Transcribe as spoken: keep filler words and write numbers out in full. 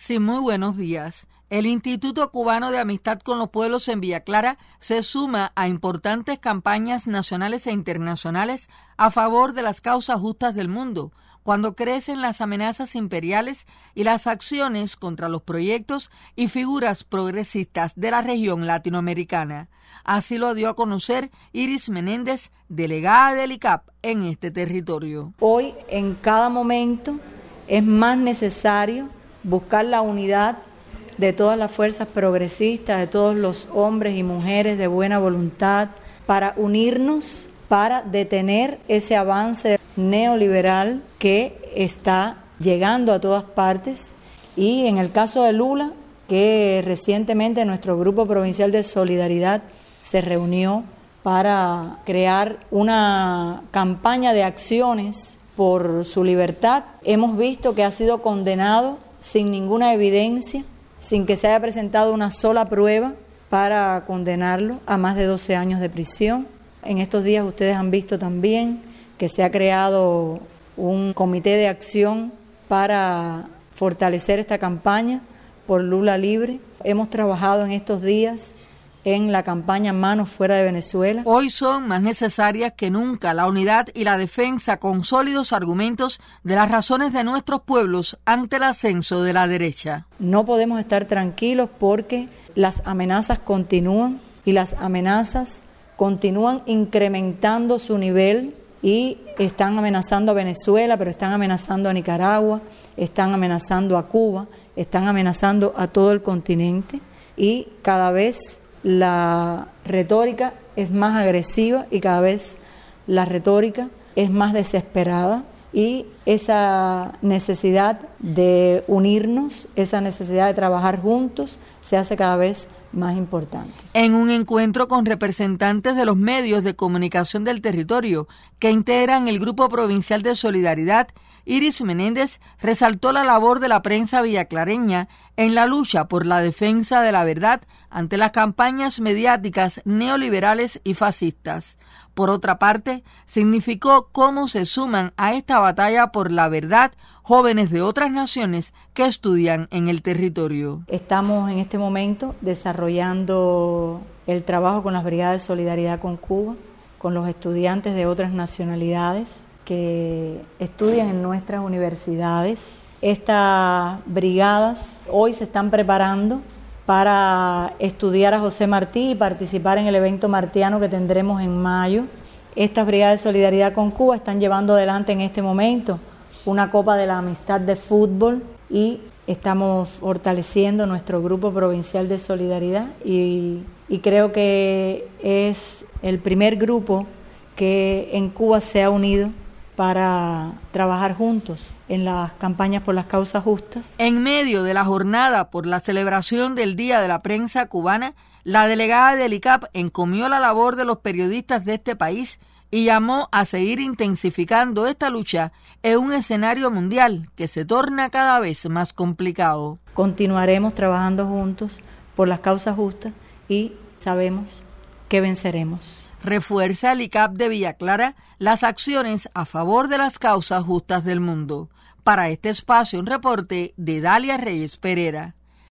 Sí, muy buenos días. El Instituto Cubano de Amistad con los Pueblos en Villa Clara se suma a importantes campañas nacionales e internacionales a favor de las causas justas del mundo, cuando crecen las amenazas imperiales y las acciones contra los proyectos y figuras progresistas de la región latinoamericana. Así lo dio a conocer Iris Menéndez, delegada del I C A P en este territorio. Hoy, en cada momento, es más necesario buscar la unidad de todas las fuerzas progresistas, de todos los hombres y mujeres de buena voluntad, para unirnos, para detener ese avance neoliberal que está llegando a todas partes. Y en el caso de Lula, que recientemente nuestro Grupo Provincial de Solidaridad se reunió para crear una campaña de acciones por su libertad, hemos visto que ha sido condenado sin ninguna evidencia, sin que se haya presentado una sola prueba para condenarlo a más de doce años de prisión. En estos días ustedes han visto también que se ha creado un comité de acción para fortalecer esta campaña por Lula libre. Hemos trabajado en estos días en la campaña Manos Fuera de Venezuela. Hoy son más necesarias que nunca la unidad y la defensa con sólidos argumentos de las razones de nuestros pueblos ante el ascenso de la derecha. No podemos estar tranquilos porque las amenazas continúan y las amenazas continúan incrementando su nivel y están amenazando a Venezuela, pero están amenazando a Nicaragua, están amenazando a Cuba, están amenazando a todo el continente y cada vez la retórica es más agresiva y cada vez la retórica es más desesperada y esa necesidad de unirnos, esa necesidad de trabajar juntos se hace cada vez más importante. En un encuentro con representantes de los medios de comunicación del territorio que integran el Grupo Provincial de Solidaridad, Iris Menéndez resaltó la labor de la prensa villaclareña en la lucha por la defensa de la verdad ante las campañas mediáticas neoliberales y fascistas. Por otra parte, significó cómo se suman a esta batalla por la verdad jóvenes de otras naciones que estudian en el territorio. Estamos en este momento desarrollando el trabajo con las brigadas de solidaridad con Cuba, con los estudiantes de otras nacionalidades que estudian en nuestras universidades. Estas brigadas hoy se están preparando para estudiar a José Martí y participar en el evento martiano que tendremos en mayo. Estas brigadas de solidaridad con Cuba están llevando adelante en este momento una Copa de la Amistad de fútbol y estamos fortaleciendo nuestro Grupo Provincial de Solidaridad y, y creo que es el primer grupo que en Cuba se ha unido para trabajar juntos en las campañas por las causas justas. En medio de la jornada por la celebración del Día de la Prensa Cubana, la delegada del I C A P encomió la labor de los periodistas de este país y llamó a seguir intensificando esta lucha en un escenario mundial que se torna cada vez más complicado. Continuaremos trabajando juntos por las causas justas y sabemos que venceremos. Refuerza el I C A P de Villa Clara las acciones a favor de las causas justas del mundo. Para este espacio, un reporte de Dalia Reyes Pereira.